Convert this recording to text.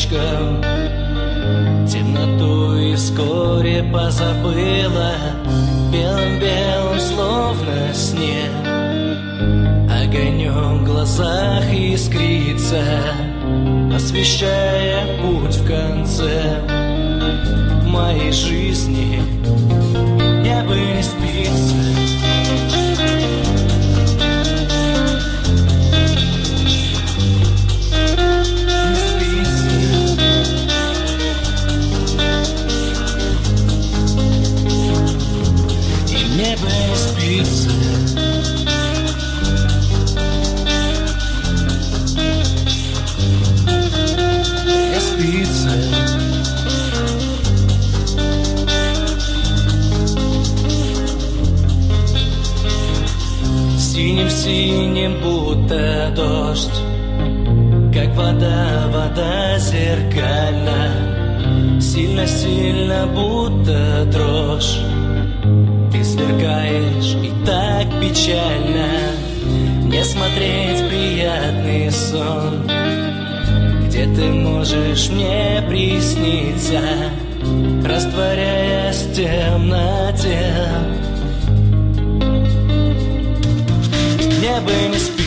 облачком темноту и вскоре позабыла. Белым-белым, словно снег, огонек в глазах искрится, освещая путь в конце моей жизни. Мне бы не спится. Мне бы не спится. Не спится. Синим-синим, будто дождь, как вода зеркальна. Сильно-сильно, будто дрожь. Ты сверкаешь, и так печально мне смотреть приятный сон, где ты можешь мне присниться, растворяясь в темноте. Мне бы не спать.